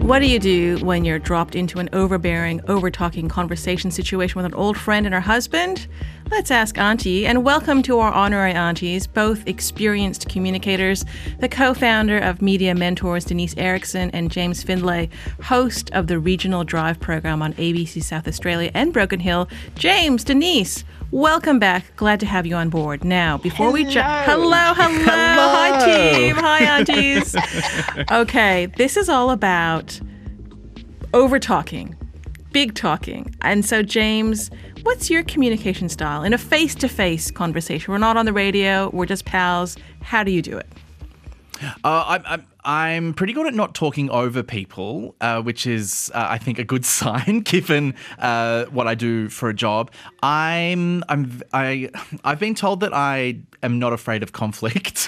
What do you do when you're dropped into an overbearing, over-talking conversation situation with an old friend and her husband? Let's ask Auntie, and welcome to our honorary aunties, both experienced communicators, the co-founder of Media Mentors, Denise Erickson, and James Findlay, host of the Regional Drive program on ABC South Australia and Broken Hill. James, Denise, welcome back. Glad to have you on board. Now, before we jump... Hello. Hi, team. Hi, aunties. Okay, this is all about over-talking, big talking. And so, James, what's your communication style in a face-to-face conversation? We're not on the radio. We're just pals. How do you do it? I'm pretty good at not talking over people, which is, I think, a good sign given what I do for a job. I've been told that I am not afraid of conflict,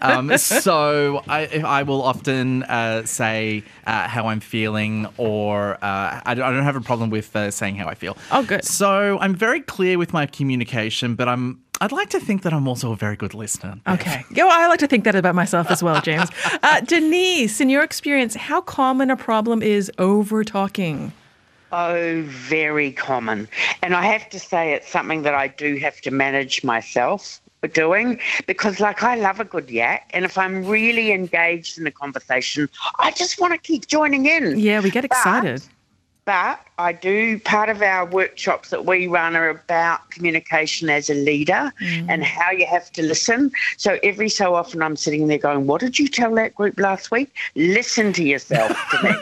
so I will often say how I'm feeling, or I don't have a problem with saying how I feel. Oh, good. So I'm very clear with my communication, but I'd like to think that I'm also a very good listener. Okay. I like to think that about myself as well, James. Denise, in your experience, how common a problem is over-talking? Oh, very common. And I have to say it's something that I do have to manage myself doing, because I love a good yak, and if I'm really engaged in a conversation, I just want to keep joining in. Yeah, we get excited. But I do, part of our workshops that we run are about communication as a leader and how you have to listen. So every so often I'm sitting there going, what did you tell that group last week? Listen to yourself,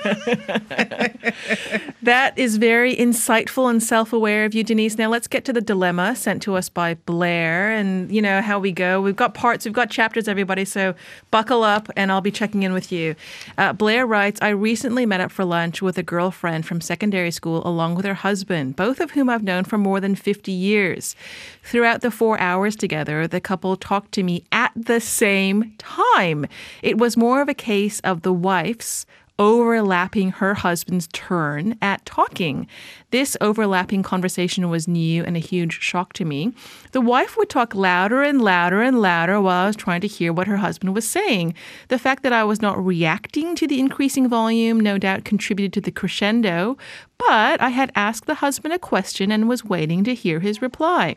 Denise. That is very insightful and self-aware of you, Denise. Now let's get to the dilemma sent to us by Blair, and you know how we go. We've got parts, we've got chapters, everybody, so buckle up and I'll be checking in with you. Blair writes, I recently met up for lunch with a girlfriend from secondary school along with her husband, both of whom I've known for more than 50 years. Throughout the 4 hours together, the couple talked to me at the same time. It was more of a case of the wife's overlapping her husband's turn at talking. This overlapping conversation was new and a huge shock to me. The wife would talk louder and louder and louder while I was trying to hear what her husband was saying. The fact that I was not reacting to the increasing volume no doubt contributed to the crescendo, but I had asked the husband a question and was waiting to hear his reply.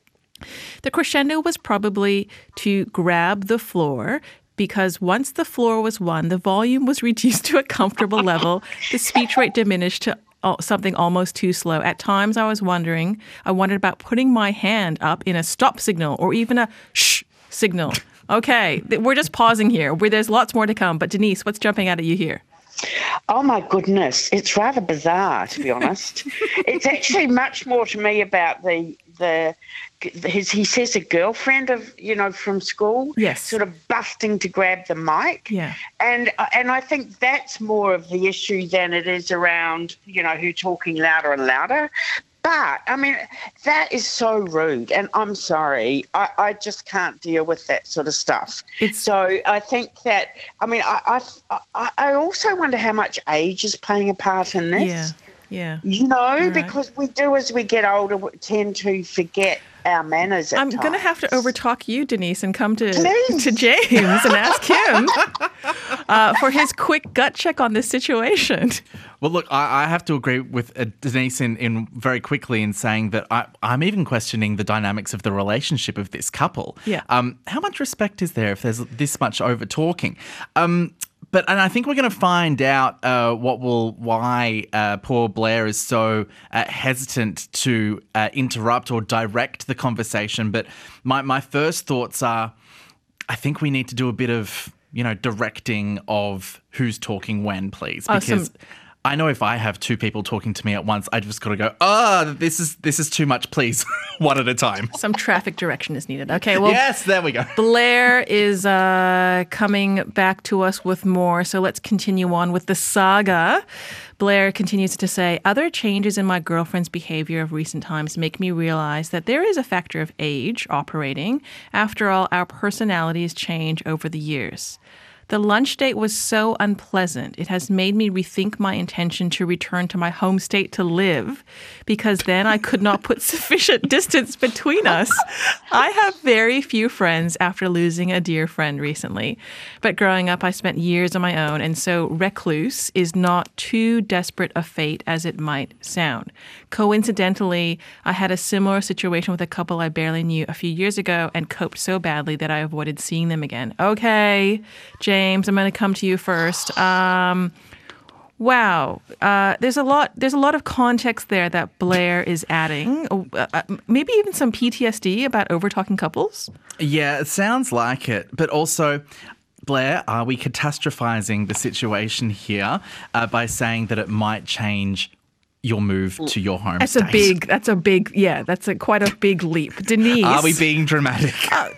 The crescendo was probably to grab the floor, because once the floor was won, the volume was reduced to a comfortable level. The speech rate diminished to something almost too slow. At times I wondered about putting my hand up in a stop signal or even a shh signal. Okay, we're just pausing here. There's lots more to come. But Denise, what's jumping out at you here? Oh, my goodness. It's rather bizarre, to be honest. It's actually much more to me about he says a girlfriend of, from school. Yes. Sort of busting to grab the mic. Yeah. And I think that's more of the issue than it is around, who talking louder and louder. But, that is so rude, and I'm sorry. I just can't deal with that sort of stuff. So I think that, I also wonder how much age is playing a part in this. Yeah. Right. Because we do, as we get older, we tend to forget our manners at I'm going to have to overtalk you, Denise, and come to James and ask him for his quick gut check on this situation. Well, look, I have to agree with Denise in very quickly in saying that I'm even questioning the dynamics of the relationship of this couple. Yeah. How much respect is there if there's this much over-talking? And I think we're going to find out why poor Blair is so hesitant to interrupt or direct the conversation. But my first thoughts are, I think we need to do a bit of, directing of who's talking when, please. Because I know if I have two people talking to me at once, I just got to go, this is too much, please, one at a time. Some traffic direction is needed. Okay, well. Yes, there we go. Blair is coming back to us with more, so let's continue on with the saga. Blair continues to say, other changes in my girlfriend's behavior of recent times make me realize that there is a factor of age operating. After all, our personalities change over the years. The lunch date was so unpleasant. It has made me rethink my intention to return to my home state to live because then I could not put sufficient distance between us. I have very few friends after losing a dear friend recently. But growing up, I spent years on my own, and so recluse is not too desperate a fate as it might sound. Coincidentally, I had a similar situation with a couple I barely knew a few years ago and coped so badly that I avoided seeing them again. Okay, James, I'm going to come to you first. Wow, there's a lot of context there that Blair is adding. Maybe even some PTSD about overtalking couples. Yeah, it sounds like it, but also, Blair, are we catastrophizing the situation here by saying that it might change your move to your home That's state? quite a big leap. Denise. Are we being dramatic?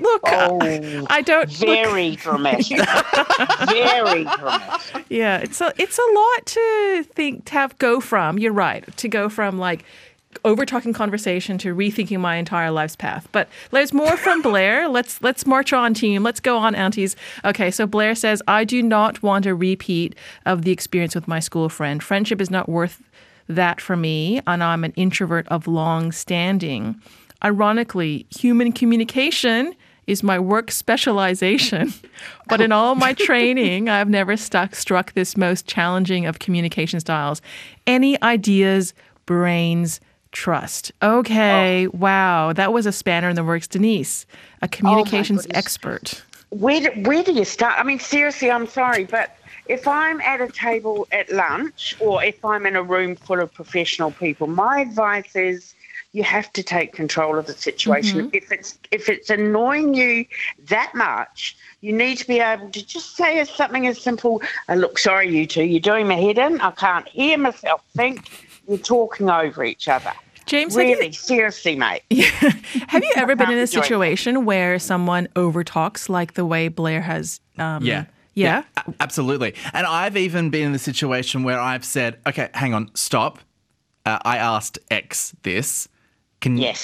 I don't. Very dramatic. Very dramatic. Yeah, it's a lot to go from. You're right, to go from like over-talking conversation to rethinking my entire life's path. But there's more from Blair. Let's march on, team. Let's go on, aunties. Okay, so Blair says, I do not want a repeat of the experience with my school friend. Friendship is not worth that for me, and I'm an introvert of long standing. Ironically, human communication is my work specialization. But in all my training, I've never struck this most challenging of communication styles. Any ideas, brains, trust. Okay, wow, that was a spanner in the works. Denise, a communications expert. Where do you start? I mean, seriously, I'm sorry, but if I'm at a table at lunch or if I'm in a room full of professional people, my advice is you have to take control of the situation. Mm-hmm. If it's annoying you that much, you need to be able to just say something as simple, look, sorry, you two, you're doing my head in. I can't hear myself think. You're talking over each other. James, really, seriously, mate. Have you ever been in a situation where someone overtalks like the way Blair has? Yeah, absolutely. And I've even been in the situation where I've said, okay, hang on, stop. I asked X this. Can you,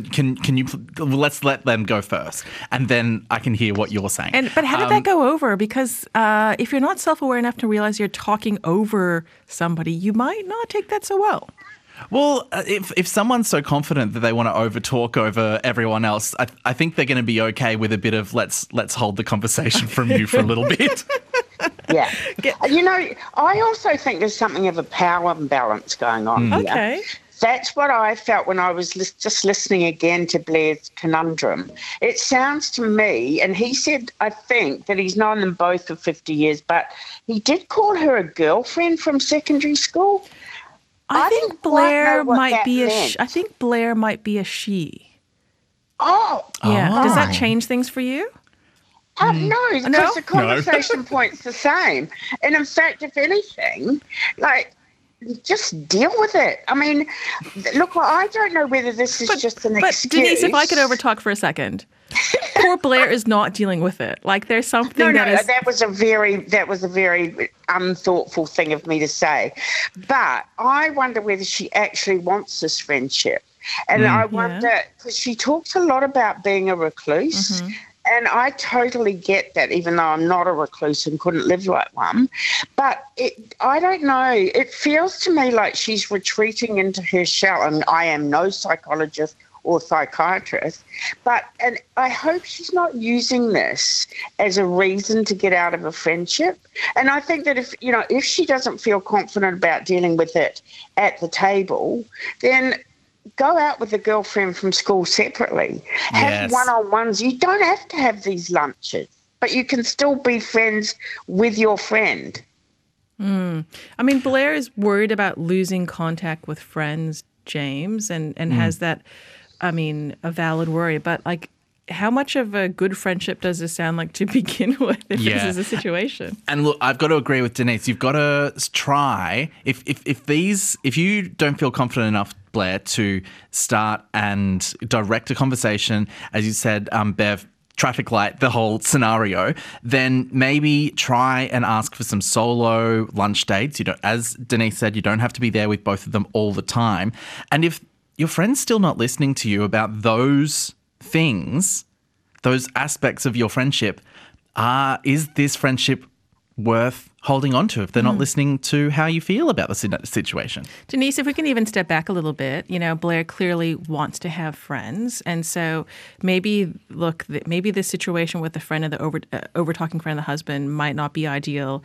let's let them go first, and then I can hear what you're saying. But how did that go over? Because if you're not self-aware enough to realize you're talking over somebody, you might not take that so well. Well, if someone's so confident that they want to overtalk over everyone else, I think they're going to be okay with a bit of let's hold the conversation from you for a little bit. Yeah. You know, I also think there's something of a power imbalance going on here. Okay. That's what I felt when I was just listening again to Blair's conundrum. It sounds to me, and he said, I think, that he's known them both for 50 years, but he did call her a girlfriend from secondary school. I think Blair might be I think Blair might be a she. Oh. Yeah. Does that change things for you? No, because the conversation point's the same. And in fact, if anything, just deal with it. I mean, look, I don't know whether this is just an excuse. But Denise, if I could overtalk for a second. Poor Blair is not dealing with it. Like there's something that was a very unthoughtful thing of me to say. But I wonder whether she actually wants this friendship. And I wonder, because she talks a lot about being a recluse. Mm-hmm. And I totally get that, even though I'm not a recluse and couldn't live like one. But I don't know. It feels to me like she's retreating into her shell. And I am no psychologist or psychiatrist, and I hope she's not using this as a reason to get out of a friendship. And I think that if she doesn't feel confident about dealing with it at the table, then go out with a girlfriend from school separately. Have one-on-ones. You don't have to have these lunches, but you can still be friends with your friend. I mean, Blair is worried about losing contact with friends, James, and has that, I mean, a valid worry. But how much of a good friendship does this sound like to begin with if this is a situation? And look, I've got to agree with Denise. You've got to try, if you don't feel confident enough, Blair, to start and direct a conversation, as you said, Bev, traffic light, the whole scenario, then maybe try and ask for some solo lunch dates. As Denise said, you don't have to be there with both of them all the time. And if your friend's still not listening to you about those things, those aspects of your friendship, is this friendship worth holding on to if they're not listening to how you feel about the situation. Denise, if we can even step back a little bit, Blair clearly wants to have friends. And so maybe this situation with the friend of the over-talking friend of the husband might not be ideal.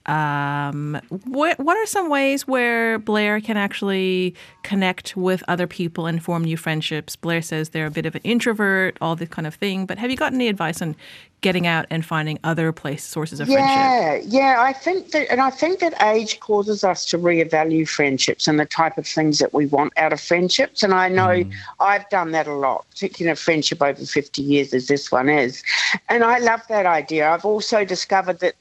What are some ways where Blair can actually connect with other people and form new friendships? Blair says they're a bit of an introvert, all this kind of thing. But have you got any advice on getting out and finding other sources of friendship? Yeah, I think that age causes us to reevaluate friendships and the type of things that we want out of friendships. And I know I've done that a lot, particularly in a friendship over 50 years as this one is. And I love that idea. I've also discovered that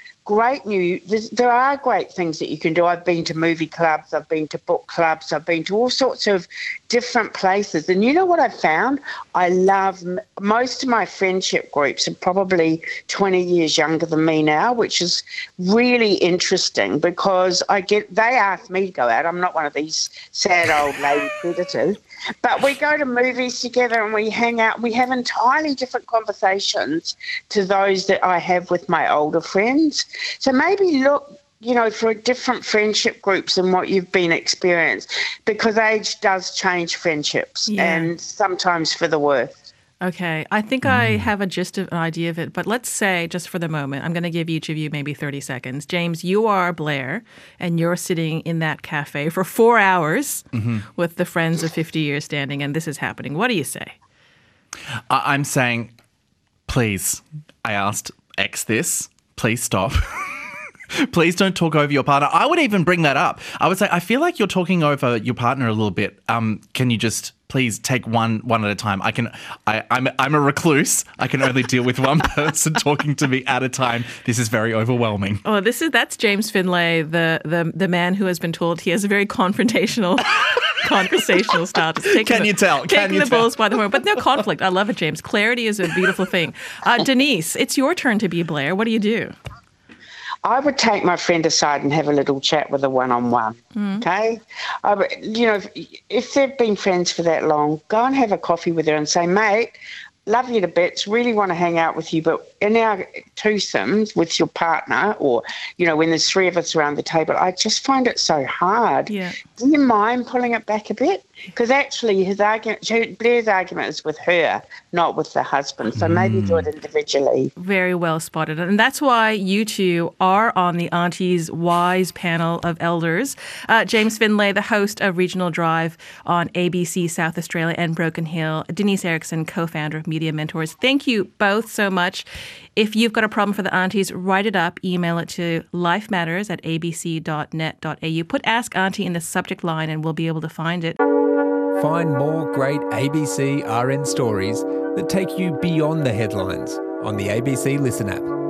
there are great things that you can do. I've been to movie clubs, I've been to book clubs, I've been to all sorts of different places. And you know what I've found? I love most of my friendship groups are probably 20 years younger than me now, which is really interesting because they ask me to go out. I'm not one of these sad old lady predators. But we go to movies together and we hang out. We have entirely different conversations to those that I have with my older friends. So maybe look, for different friendship groups and what you've been experienced, because age does change friendships and sometimes for the worse. Okay, I think I have a gist of an idea of it, but let's say, just for the moment, I'm going to give each of you maybe 30 seconds. James, you are Blair, and you're sitting in that cafe for 4 hours with the friends of 50 years standing, and this is happening. What do you say? I'm saying, please, I asked X this, please stop. Please don't talk over your partner. I would even bring that up. I would say, I feel like you're talking over your partner a little bit. Can you just please take one at a time? I'm a recluse. I can only deal with one person talking to me at a time. This is very overwhelming. Oh, that's James Finlay, the man who has been told he has a very confrontational conversational style. Can you tell? Taking the bulls by the horn. But no conflict. I love it, James. Clarity is a beautiful thing. Denise, it's your turn to be Blair. What do you do? I would take my friend aside and have a little chat with her one-on-one, okay? If they've been friends for that long, go and have a coffee with her and say, mate, love you to bits, really want to hang out with you, but in our twosomes with your partner or, when there's three of us around the table, I just find it so hard. Yeah. Do you mind pulling it back a bit? Because actually Blair's argument is with her, not with the husband. So maybe do it individually. Very well spotted. And that's why you two are on the Auntie's Wise panel of elders. James Finlay, the host of Regional Drive on ABC South Australia and Broken Hill. Denise Erickson, co-founder of Media Mentors. Thank you both so much. If you've got a problem for the aunties, write it up, email it to lifematters@abc.net.au. Put Ask Auntie in the subject line and we'll be able to find it. Find more great ABC RN stories that take you beyond the headlines on the ABC Listen app.